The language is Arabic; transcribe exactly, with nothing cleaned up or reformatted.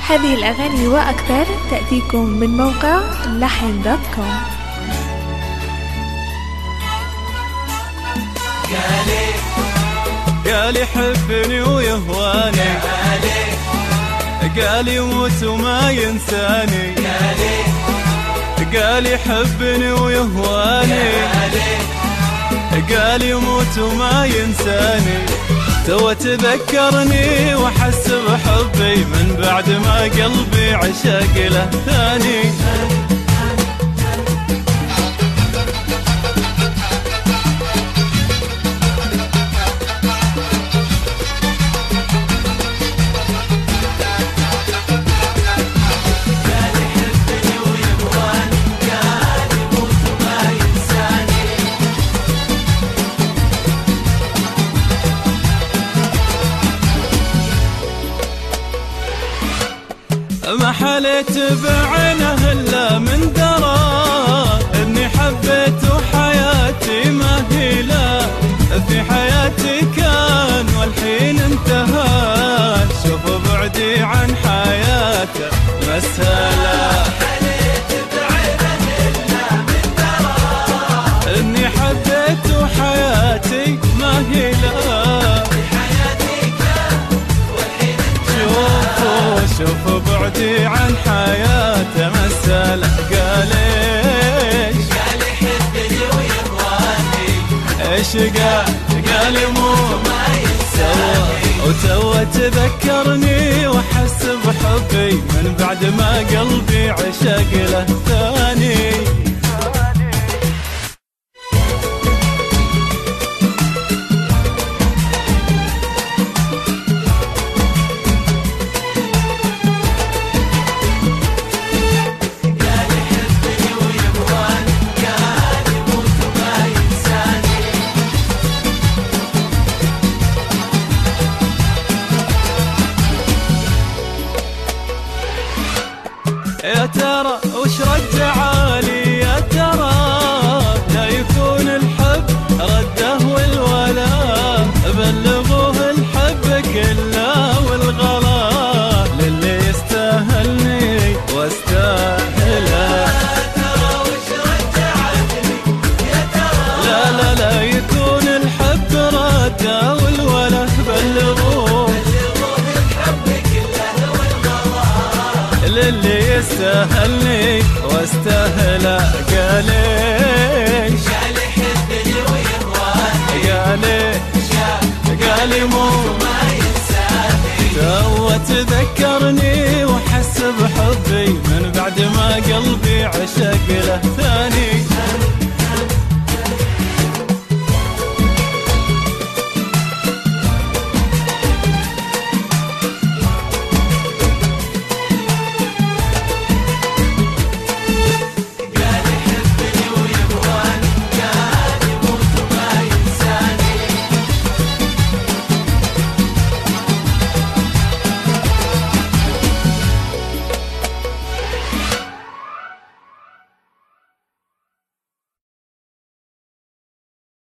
هذه الأغاني وأكثر تأتيكم من موقع لحن دوت كوم. قالي قالي حبني ويهواني، قالي يموت وما ينساني، قالي حبني ويهواني، قالي يموت وما ينساني. تو تذكرني وحس بحبي من بعد ما قلبي عشق له ثاني. ما حليت بعينه إلا من درى إني حبيت وحياتي ما هي لا. في حياتي كان والحين انتهى، شوف بعدي عن حياته مسهلا. حليت بعينه إلا من درى إني حبيت وحياتي ما هي لا. شوف بعدي عن حياته مسألة. قاليش قالي حبني ويهواني، ايش قال؟ قالي مو ما ينساني. وتو تذكرني وحس بحبي من بعد ما قلبي عشق له ثاني. يا ترى وش رجعالي، يا ترى لا يكون الحب رده والولاء. بلغوه الحب كله والغلا للي يستاهلني واستاهله. ترى وش رجعتني يا ترى، لا لا لا يكون الحب رده والولاء. بلغوه للي يستاهلني واستاهله. قاليش قالي حبني ويهواني، قاليش قالي مو ما ينساني. تو تذكرني وحس بحبي من بعد ما قلبي عشق له ثاني.